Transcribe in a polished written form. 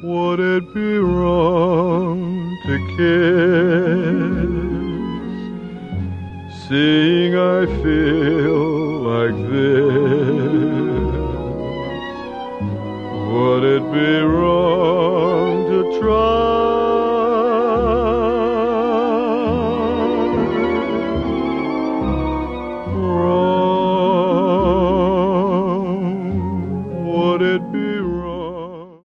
Would it be wrong to kiss, seeing I feel like this? Would it be wrong to try